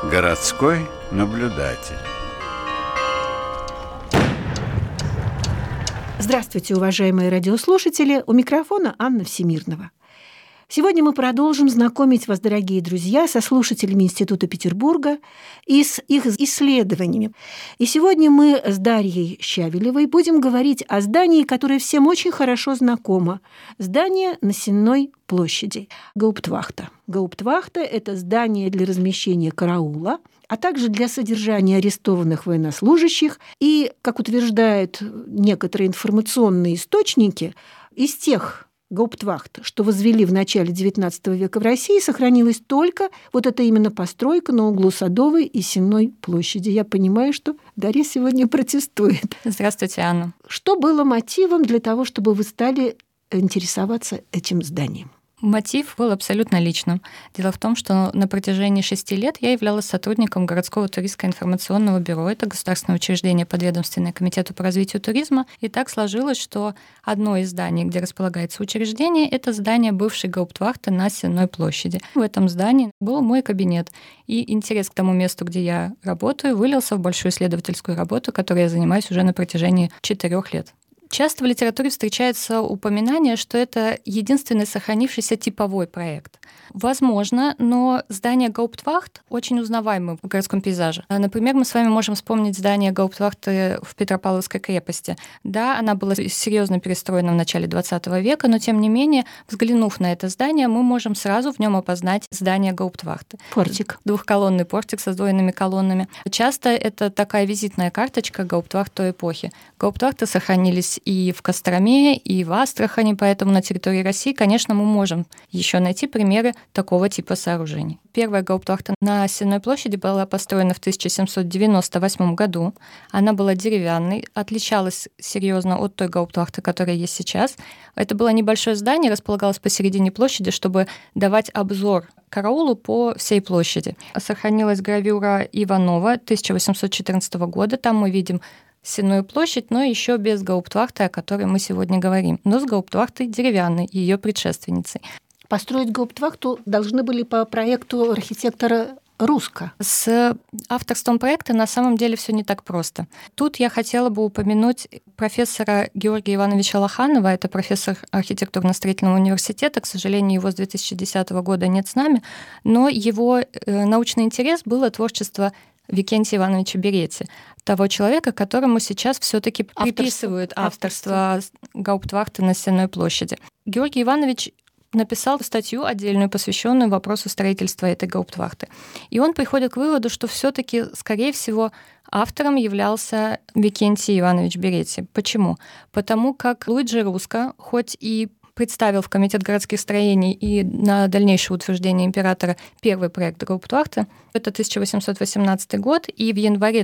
Городской наблюдатель. Здравствуйте, уважаемые радиослушатели! У микрофона Анна Всемирнова. Сегодня мы продолжим знакомить вас, дорогие друзья, со слушателями Института Петербурга и с их исследованиями. И сегодня мы с Дарьей Щавелевой будем говорить о здании, которое всем очень хорошо знакомо. Здание на Сенной площади. Гауптвахта. Гауптвахта – это здание для размещения караула, а также для содержания арестованных военнослужащих. И, как утверждают некоторые информационные источники, из тех гауптвахт, что возвели в начале XIX века в России, сохранилась только вот эта именно постройка на углу Садовой и Сенной площади. Я понимаю, что Дарья сегодня протестует. Здравствуйте, Анна. Что было мотивом для того, чтобы вы стали интересоваться этим зданием? Мотив был абсолютно личным. Дело в том, что на протяжении 6 лет я являлась сотрудником городского туристско-информационного бюро. Это государственное учреждение, подведомственное Комитету по развитию туризма. И так сложилось, что одно из зданий, где располагается учреждение, это здание бывшей гауптвахты на Сенной площади. В этом здании был мой кабинет. И интерес к тому месту, где я работаю, вылился в большую исследовательскую работу, которой я занимаюсь уже на протяжении 4 лет. Часто в литературе встречается упоминание, что это единственный сохранившийся типовой проект. Возможно, но здание гауптвахт очень узнаваемо в городском пейзаже. Например, мы с вами можем вспомнить здание гауптвахты в Петропавловской крепости. Да, она была серьезно перестроена в начале XX века, но тем не менее, взглянув на это здание, мы можем сразу в нем опознать здание гауптвахты. Портик. Двухколонный портик со сдвоенными колоннами. Часто это такая визитная карточка гауптвахт той эпохи. Гауптвахты сохранились и в Костроме, и в Астрахани, поэтому на территории России, конечно, мы можем еще найти примеры такого типа сооружений. Первая гауптвахта на Сенной площади была построена в 1798 году. Она была деревянной, отличалась серьезно от той гауптвахты, которая есть сейчас. Это было небольшое здание, располагалось посередине площади, чтобы давать обзор караулу по всей площади. Сохранилась гравюра Иванова 1814 года. Там мы видим Сенную площадь, но еще без гауптвахты, о которой мы сегодня говорим, но с гауптвахтой деревянной, ее предшественницей. Построить гауптвахту должны были по проекту архитектора Руско. С авторством проекта на самом деле все не так просто. Тут я хотела бы упомянуть профессора Георгия Ивановича Лоханова, это профессор архитектурно-строительного университета, к сожалению, его с 2010 года нет с нами, но его научный интерес было творчество Викентия Ивановича Беретти, того человека, которому сейчас все-таки приписывают авторство гауптвахты на Сенной площади. Георгий Иванович написал статью отдельную, посвященную вопросу строительства этой гауптвахты. И он приходит к выводу, что все-таки, скорее всего, автором являлся Викентий Иванович Беретти. Почему? Потому как Луиджи Руско, хоть и представил в Комитет городских строений и на дальнейшее утверждение императора первый проект гауптвахты. Это 1818 год, и в январе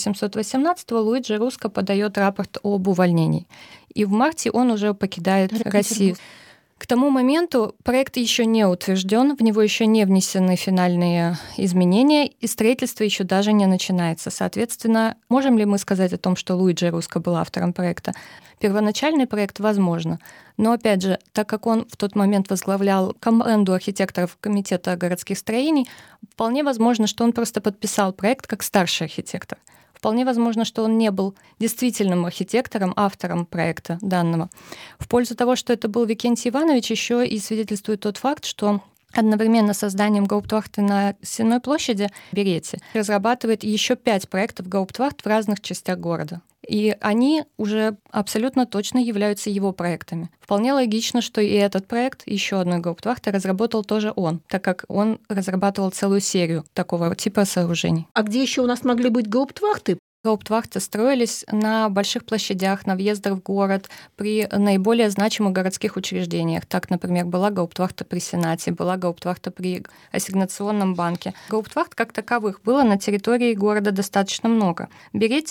1818 Луиджи Руско подает рапорт об увольнении. И в марте он уже покидает Россию. К тому моменту проект еще не утвержден, в него еще не внесены финальные изменения, и строительство еще даже не начинается. Соответственно, можем ли мы сказать о том, что Луиджи Руско был автором проекта? Первоначальный проект возможно. Но, опять же, так как он в тот момент возглавлял команду архитекторов Комитета городских строений, вполне возможно, что он просто подписал проект как старший архитектор. Вполне возможно, что он не был действительным архитектором, автором проекта данного. В пользу того, что это был Викентий Иванович, еще и свидетельствует тот факт, что одновременно с созданием гауптвахты на Сенной площади Беретти разрабатывает еще 5 проектов гауптвахт в разных частях города. И они уже абсолютно точно являются его проектами. Вполне логично, что и этот проект, еще одной гауптвахты, разработал тоже он, так как он разрабатывал целую серию такого типа сооружений. А где еще у нас могли быть гауптвахты? Гауптвахты строились на больших площадях, на въездах в город, при наиболее значимых городских учреждениях. Так, например, была гауптвахта при Сенате, была гауптвахта при ассигнационном банке. Гауптвахт как таковых было на территории города достаточно много. Беретти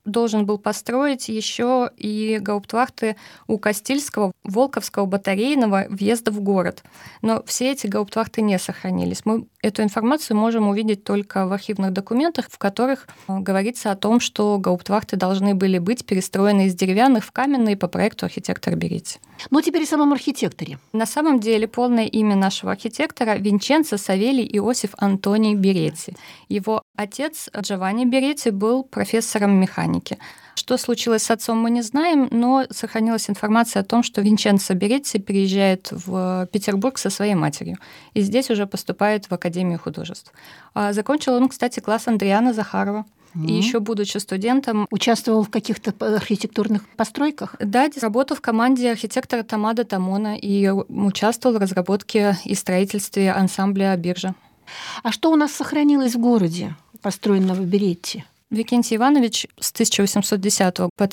должен был построить еще и гауптвахты у Кастильского, Волковского, Батарейного въезда в город. Но все эти гауптвахты не сохранились. Мы эту информацию можем увидеть только в архивных документах, в которых говорится о том, что гауптвахты должны были быть перестроены из деревянных в каменные по проекту архитектора Беретти. Ну, теперь о самом архитекторе. На самом деле полное имя нашего архитектора — Винченцо Савелий Иосиф Антоний Беретти. Его отец Джованни Беретти был профессором механики. Что случилось с отцом, мы не знаем, но сохранилась информация о том, что Винченцо Беретти переезжает в Петербург со своей матерью. И здесь уже поступает в Академию художеств. Закончил он, кстати, класс Андриана Захарова. И еще будучи студентом... Участвовал в каких-то архитектурных постройках? Да, работал в команде архитектора Томмадо Томмона и участвовал в разработке и строительстве ансамбля «Биржа». А что у нас сохранилось в городе, построенного Беретти? Викентий Иванович с 1810 по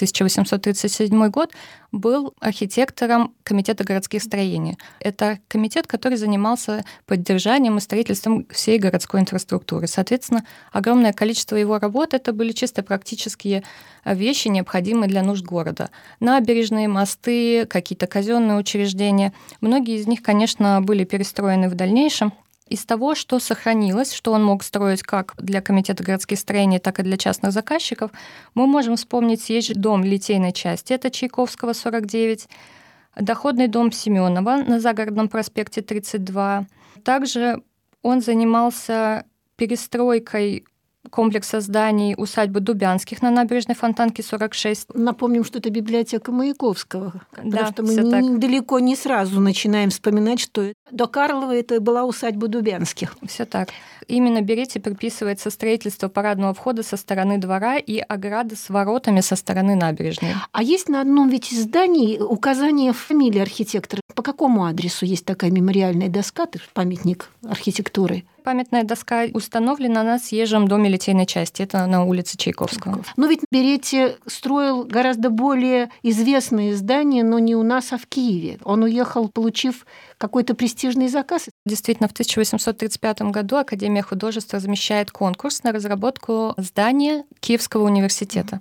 1837 год был архитектором Комитета городских строений. Это комитет, который занимался поддержанием и строительством всей городской инфраструктуры. Соответственно, огромное количество его работ — это были чисто практические вещи, необходимые для нужд города. Набережные, мосты, какие-то казенные учреждения. Многие из них, конечно, были перестроены в дальнейшем. Из того, что сохранилось, что он мог строить как для Комитета городских строений, так и для частных заказчиков, мы можем вспомнить есть дом литейной части, это Чайковского, 49, доходный дом Семенова на Загородном проспекте 32. Также он занимался перестройкой комплекса зданий усадьбы Дубянских на набережной Фонтанки, 46. Напомним, что это библиотека Маяковского, Да, потому что мы далеко не сразу начинаем вспоминать, что до Карлова это была усадьба Дубянских. Все так. Именно Беретти приписывается строительство парадного входа со стороны двора и ограды с воротами со стороны набережной. А есть на одном ведь из зданий указание фамилии архитектора. По какому адресу есть такая мемориальная доска, памятник архитектуры? Памятная доска установлена на съезжем доме литейной части. Это на улице Чайковского. Но ведь Беретти строил гораздо более известные здания, но не у нас, а в Киеве. Он уехал, получив какой-то престижный заказ. Действительно, в 1835 году Академия художеств размещает конкурс на разработку здания Киевского университета.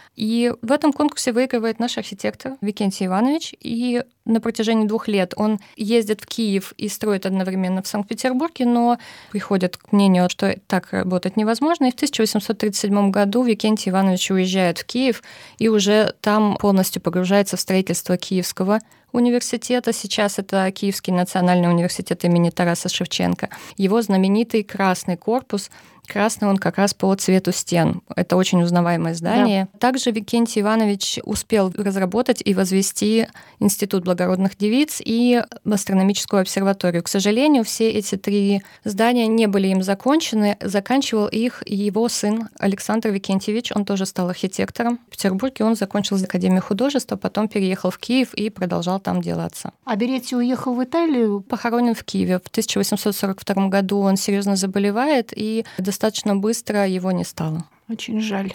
И в этом конкурсе выигрывает наш архитектор Викентий Иванович. И на протяжении 2 лет он ездит в Киев и строит одновременно в Санкт-Петербурге, но приходит к мнению, что так работать невозможно. И в 1837 году Викентий Иванович уезжает в Киев и уже там полностью погружается в строительство Киевского университета. Сейчас это Киевский национальный университет имени Тараса Шевченко. Его знаменитый красный корпус. Красный он как раз по цвету стен. Это очень узнаваемое здание. Да. Также Викентий Иванович успел разработать и возвести Институт благородных девиц и астрономическую обсерваторию. К сожалению, все эти 3 здания не были им закончены. Заканчивал их его сын Александр Викентьевич. Он тоже стал архитектором. В Петербурге он закончил Академию художеств, а потом переехал в Киев и продолжал там дело отца. А Беретти уехал в Италию? Похоронен в Киеве. В 1842 году он серьезно заболевает, и достаточно быстро его не стало. Очень жаль.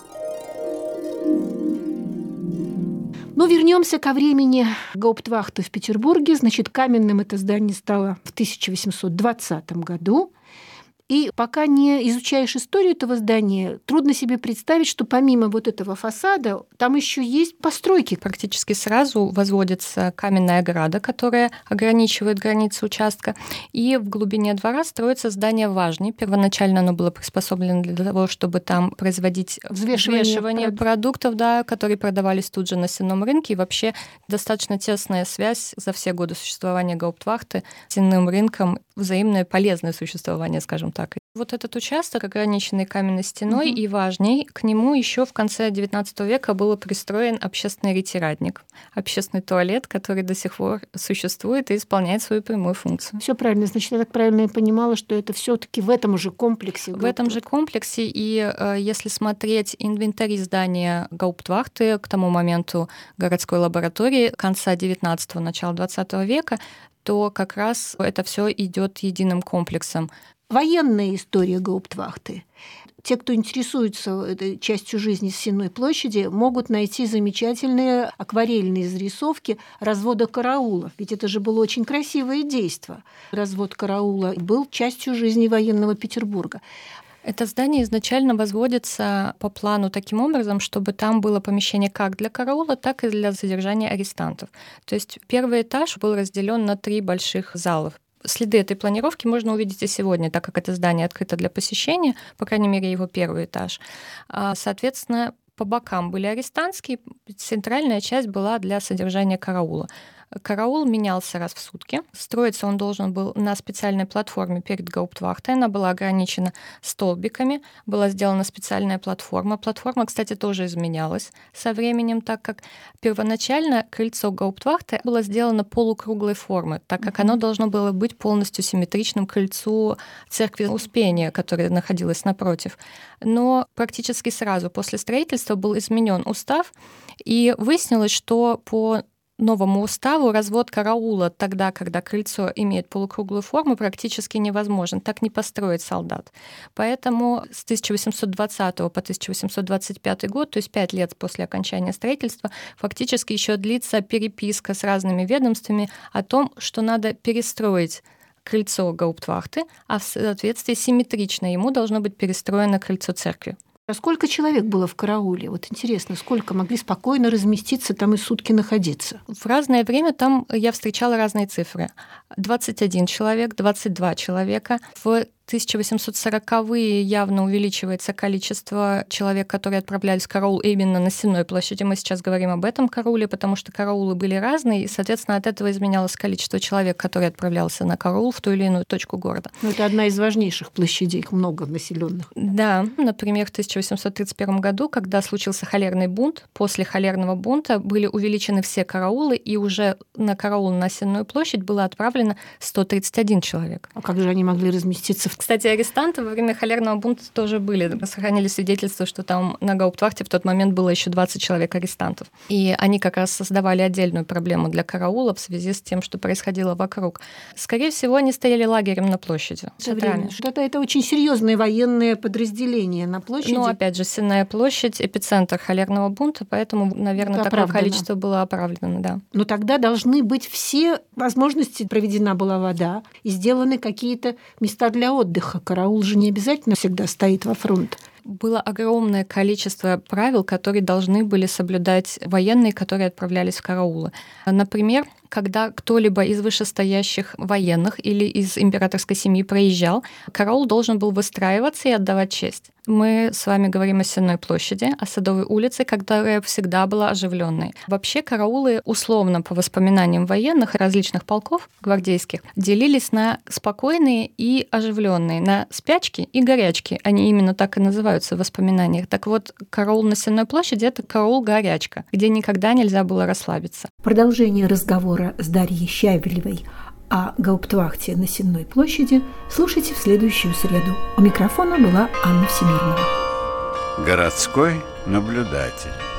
Но вернемся ко времени гауптвахты в Петербурге. Значит, каменным это здание стало в 1820 году. И пока не изучаешь историю этого здания, трудно себе представить, что помимо вот этого фасада там еще есть постройки. Практически сразу возводится каменная ограда, которая ограничивает границы участка, и в глубине двора строится здание важней. Первоначально оно было приспособлено для того, чтобы там производить взвешивание продуктов, да, которые продавались тут же на сенном рынке. И вообще достаточно тесная связь за все годы существования гауптвахты с сенным рынком, взаимное полезное существование, скажем так. Вот этот участок, ограниченный каменной стеной, и важней, к нему еще в конце XIX века был пристроен общественный ретирадник, общественный туалет, который до сих пор существует и исполняет свою прямую функцию. Все правильно. Значит, я так правильно понимала, что это все-таки в этом же комплексе. В этом же комплексе, и если смотреть инвентарь здания гауптвахты к тому моменту городской лаборатории конца XIX – начала XX века, то как раз это все идет единым комплексом. Военная история гауптвахты. Те, кто интересуется этой частью жизни Сенной площади, могут найти замечательные акварельные зарисовки развода караулов. Ведь это же было очень красивое действо. Развод караула был частью жизни военного Петербурга. Это здание изначально возводится по плану таким образом, чтобы там было помещение как для караула, так и для содержания арестантов. То есть первый этаж был разделен на 3 больших залов. Следы этой планировки можно увидеть и сегодня, так как это здание открыто для посещения, по крайней мере, его первый этаж. Соответственно, по бокам были арестантские, центральная часть была для содержания караула. Караул менялся раз в сутки. Строиться он должен был на специальной платформе перед гауптвахтой. Она была ограничена столбиками, была сделана специальная платформа. Платформа, кстати, тоже изменялась со временем, так как первоначально крыльцо гауптвахты было сделано полукруглой формы, так как оно должно было быть полностью симметричным крыльцу церкви Успения, которая находилась напротив. Но практически сразу после строительства был изменен устав, и выяснилось, что по новому уставу развод караула тогда, когда крыльцо имеет полукруглую форму, практически невозможен. Так не построить солдат. Поэтому с 1820 по 1825 год, то есть 5 лет после окончания строительства, фактически еще длится переписка с разными ведомствами о том, что надо перестроить крыльцо гауптвахты, а в соответствии симметрично ему должно быть перестроено крыльцо церкви. А сколько человек было в карауле? Вот интересно, сколько могли спокойно разместиться там и сутки находиться? В разное время там я встречала разные цифры. 21 человек, 22 человека. В 1840-е явно увеличивается количество человек, которые отправлялись в караул именно на Сенной площади. Мы сейчас говорим об этом карауле, потому что караулы были разные, и, соответственно, от этого изменялось количество человек, которые отправлялся на караул в ту или иную точку города. Но это одна из важнейших площадей, много населенных. Да, например, в 1831 году, когда случился холерный бунт, после холерного бунта были увеличены все караулы, и уже на караул на Сенную площадь было отправлено 131 человек. А как же они могли разместиться в... Кстати, арестанты во время холерного бунта тоже были. Сохранили свидетельство, что там на гауптвахте в тот момент было еще 20 человек арестантов. И они как раз создавали отдельную проблему для караула в связи с тем, что происходило вокруг. Скорее всего, они стояли лагерем на площади. Что-то это очень серьезное военное подразделение на площади. Ну, опять же, Сенная площадь — эпицентр холерного бунта, поэтому, наверное, это такое оправдано. количество было оправдано, да. Но тогда должны быть все возможности, проведена была вода, и сделаны какие-то места для отдыха. Караул же не обязательно всегда стоит во фронт. Было огромное количество правил, которые должны были соблюдать военные, которые отправлялись в караулы. Например, когда кто-либо из вышестоящих военных или из императорской семьи проезжал, караул должен был выстраиваться и отдавать честь. Мы с вами говорим о Сенной площади, о Садовой улице, которая всегда была оживленной. Вообще караулы, условно, по воспоминаниям военных и различных полков гвардейских, делились на спокойные и оживленные, на спячки и горячки. Они именно так и называются в воспоминаниях. Так вот, караул на Сенной площади — это караул-горячка, где никогда нельзя было расслабиться. Продолжение разговора с Дарьей Щавелевой о гауптвахте на Сенной площади слушайте в следующую среду. У микрофона была Анна Всемирнова. Городской наблюдатель.